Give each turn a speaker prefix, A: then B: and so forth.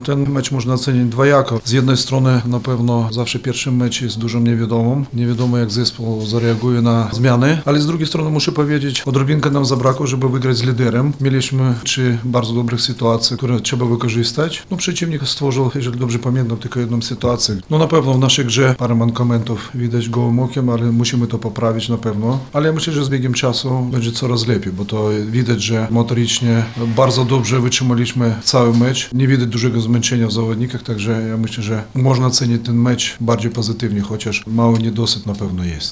A: Ten mecz można ocenić dwojako. Z jednej strony na pewno zawsze pierwszy mecz jest dużą niewiadomą. Nie wiadomo jak zespół zareaguje na zmiany, ale z drugiej strony muszę powiedzieć, odrobinkę nam zabrakło, żeby wygrać z liderem. Mieliśmy 3 bardzo dobrych sytuacje, które trzeba wykorzystać. Przeciwnik stworzył, jeżeli dobrze pamiętam, tylko jedną sytuację. Na pewno w naszej grze parę mankamentów widać gołym okiem, ale musimy to poprawić na pewno. Ale ja myślę, że z biegiem czasu będzie coraz lepiej, bo to widać, że motorycznie bardzo dobrze wytrzymaliśmy cały mecz. Nie widać dużego zmęczenia w zawodnikach, także ja myślę, że można ocenić ten mecz bardziej pozytywnie, chociaż mały niedosyt na pewno jest.